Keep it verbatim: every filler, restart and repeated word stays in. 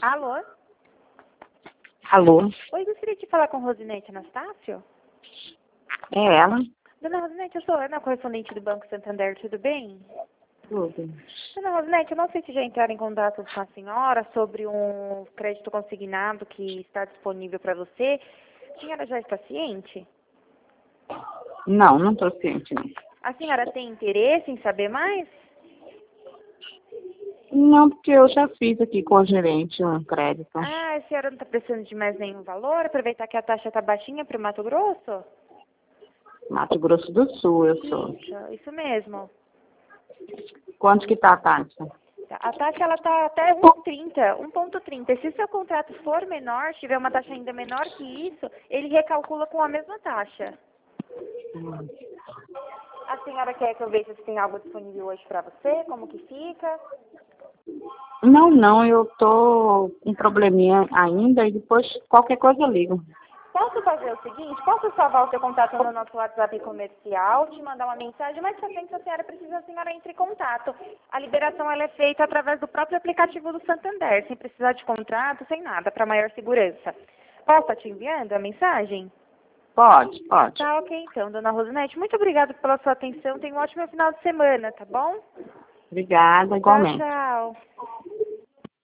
Alô? Alô? Oi, gostaria de falar com Rosinete Anastácio? É ela? Dona Rosinete, eu sou Ana, correspondente do Banco Santander, tudo bem? Tudo. Dona Rosinete, eu não sei se já entraram em contato com a senhora sobre um crédito consignado que está disponível para você. A senhora já está ciente? Não, não estou ciente, não. A senhora tem interesse em saber mais? Não, porque eu já fiz aqui com o gerente um crédito. Ah, a senhora não está precisando de mais nenhum valor? Aproveitar que a taxa está baixinha para o Mato Grosso? Mato Grosso do Sul, eu sou. Isso, isso mesmo. Quanto que tá a taxa? A taxa ela está até um vírgula trinta, um ponto trinta. Se o seu contrato for menor, tiver uma taxa ainda menor que isso, ele recalcula com a mesma taxa. Hum. A senhora quer que eu veja se tem algo disponível hoje para você? Como que fica? Não, não, eu tô com um probleminha ainda e depois qualquer coisa eu ligo. Posso fazer o seguinte? Posso salvar o seu contato no nosso WhatsApp comercial, te mandar uma mensagem, mas pra frente, se a senhora precisa, a senhora entre em contato. A liberação ela é feita através do próprio aplicativo do Santander, sem precisar de contrato, sem nada, para maior segurança. Posso estar te enviando a mensagem? Pode, pode. Tá ok então, dona Rosinete. Muito obrigada pela sua atenção. Tenha um ótimo final de semana, tá bom? Obrigada, Tchau, igualmente. tchau.